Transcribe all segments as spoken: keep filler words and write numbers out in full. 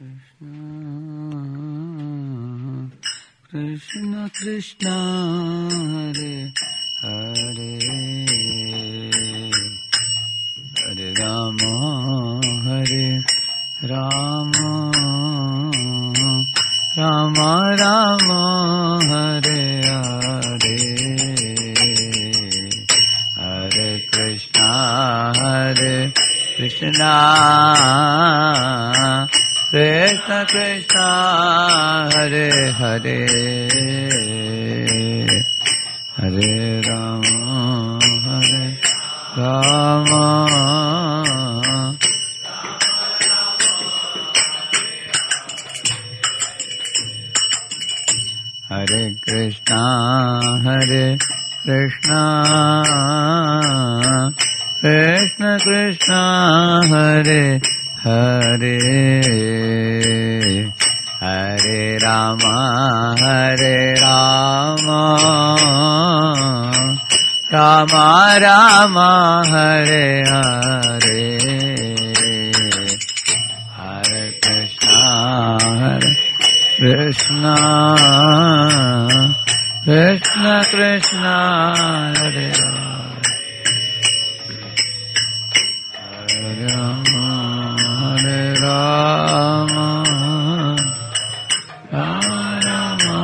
Krishna Krishna Hare Hare Hare Rama Hare Rama Rama Rama Hare Hare Hare Krishna Hare Krishna Krishna Krishna Hare Hare Hare Rama Hare Rama Hare Krishna Hare Krishna Krishna Krishna Hare Hare Hare Rama Hare Rama Rama Rama Hare Hare Hare Krishna Hare Krishna Krishna Krishna Hare Hare Rama Hare Rama Rama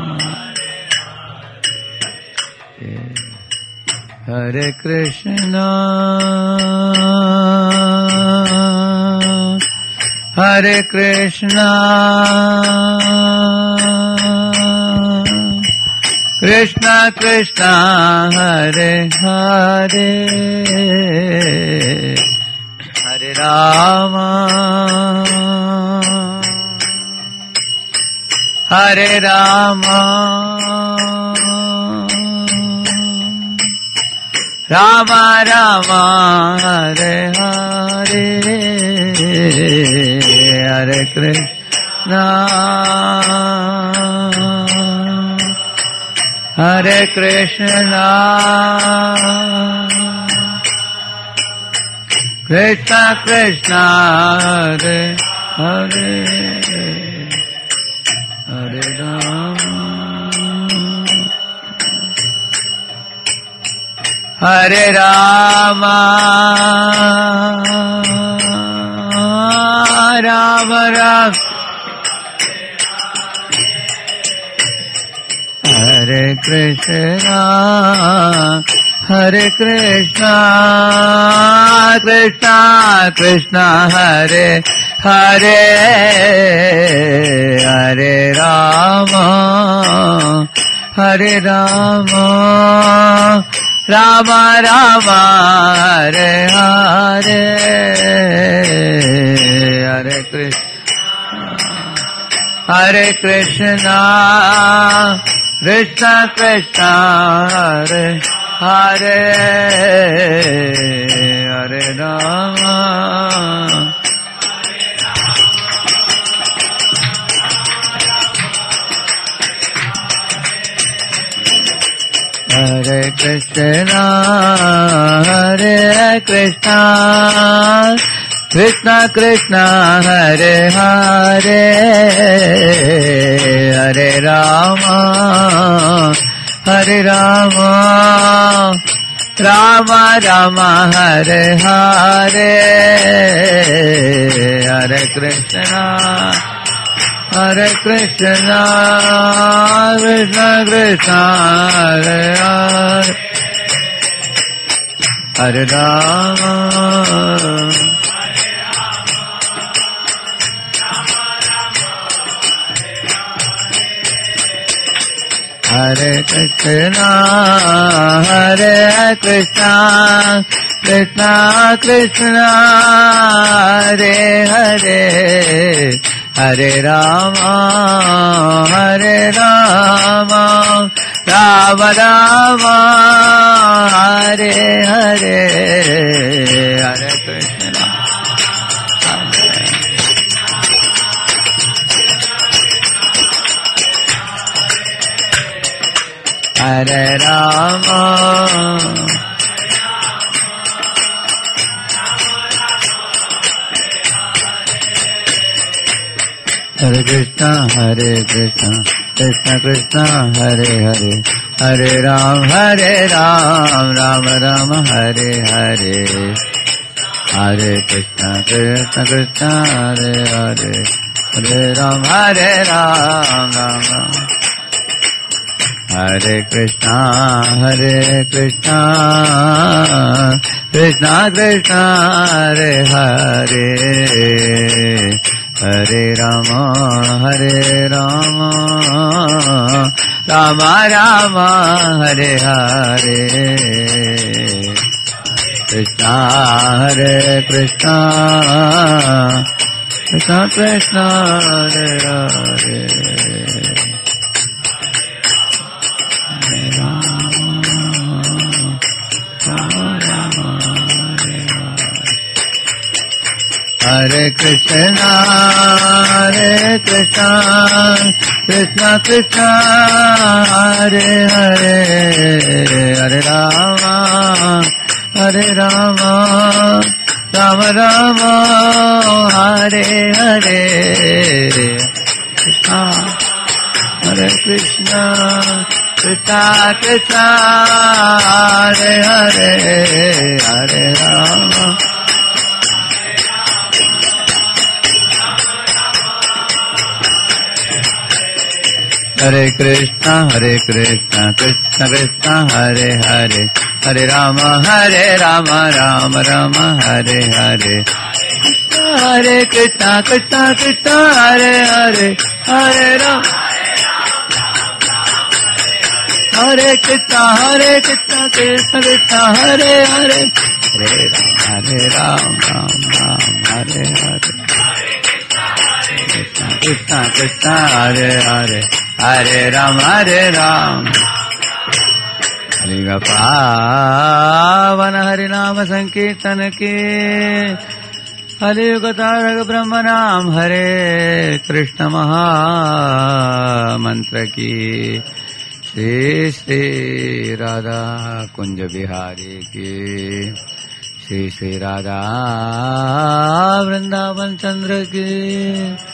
Hare Krishna Hare Krishna Krishna Krishna Hare Hare Hare Rama Hare Rama Rama Rama Hare Hare Hare Krishna Hare Krishna Krishna Krishna Hare Hare Hare Rama Hare Rama Rama Rama Hare Krishna Hare Krishna Krishna Krishna Hare Hare Hare Rama Hare Rama Rama Rama Hare Hare Hare Krishna Hare Krishna Krishna Krishna Hare Hare Hare Rama Hare Krishna Hare Krishna Krishna Krishna Hare Hare Hare Rama Hare Rama Rama Rama Hare Hare Hare Krishna Hare Krishna Krishna Krishna Hare Hare Hare Rama Hare Krishna Hare Krishna Krishna Krishna Hare Hare Hare Rama Hare Rama Rama Rama Hare Hare Hare Krishna Hare Rama Hare Krishna, Hare Krishna, Krishna Krishna, Hare Hare, Hare Ram, Hare Ram, Ram Ram, Hare Hare, Hare Krishna, Krishna Krishna, Hare Hare, Hare Ram, Hare Ram, Ram Ram. Hare Krishna, Hare Krishna, Krishna Krishna, Hare Hare, Hare Rama, Hare Rama, Rama Rama, Hare Hare, Krishna, Hare Krishna, Krishna Krishna, Hare Hare. Hare Krishna, Hare Krishna, Krishna Krishna, Hare Hare, Hare Rama, Hare Rama, Rama Rama, Hare Hare, Krishna, Hare Krishna, Krishna Krishna, Hare Hare, Hare Rama. Hare Krishna, Hare Krishna, Krishna Krishna, Hare Hare, Hare Rama, Hare Rama, Rama Rama, Hare Hare, Hare Krishna, Krishna Krishna, Hare Hare, Hare Rama, Hare Krishna, Hare Krishna, Krishna Krishna, Hare Hare, Hare Rama, Hare Rama, Rama Rama, Hare Hare, Krishna Krishna, Krishna Hare Hare, Hare Ram, Hare Ram. Hare Pavan Hare Nama Sankirtan ke, Hare Yugatarag Brahma Naam, Hare Krishna Maha Mantra ki, Shri Shri Radha Kunja Bihari ki, Shri Shri Radha Vrindavan Chandra ki.